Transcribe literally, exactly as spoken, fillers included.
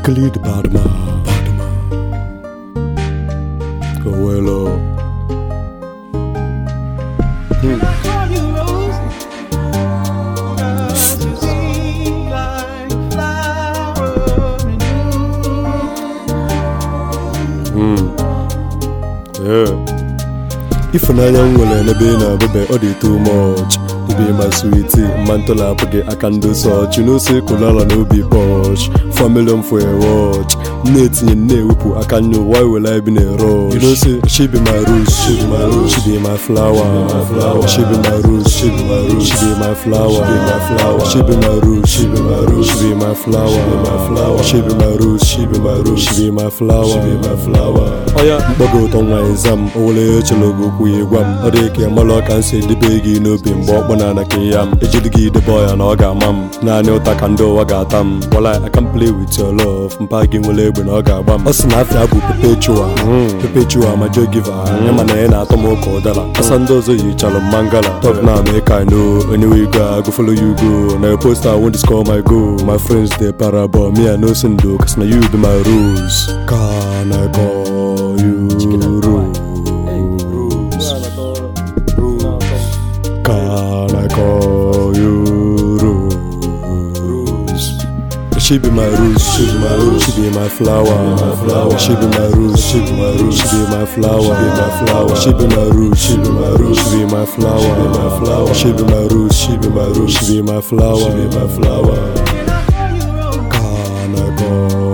Khalid Badman. Badman. Go well up. Hmm. Hmm. Yeah. Ifunanya nwere n'ebe na bebe ọ dị too much. To be my sweetie, mantola page I can do such. You know say kulala no be posh. Family for a watch. Net in ne wupu I can know why will I be in a rush. You know say she be my rose, she be my rose, she be my flower, my flower. She be my rose, she be my rose, she be my flower, be my flower. She be my rose, she be my rose, she be my flower, be my flower. She be my rose, she be my rose, she be my flower, she be my flower. Oh yeah, mbogo tonwa exam, ole chelogo kuye gwam. Ode ke malo kan say the begi no be mbok banana ke yam. Ejidigi the boy and oga mam. Na ne utakando waga tam. Wala I can play with your love. Mpagi nwele egbe na oga bam. Osina afia bu perpetua, perpetua my joy giver. Nyama na ena atomoko dala. Asandozo yi chalo mangala. Talk now make I know. Anyway you go, I go follow you go. Now your poster I want to score my goal. My friends they parable me I know sindo. Cause now you be my rules. Can I call you rules? Can I call you rose? She be my rose, she be my rose, she be my flower, my flower. She be my rose, she be my rose, she be my flower, be my flower. She be my rose, she be my rose, she be my flower, be my flower. She be my rose, she be my rose, she be my flower, be my flower. Can I call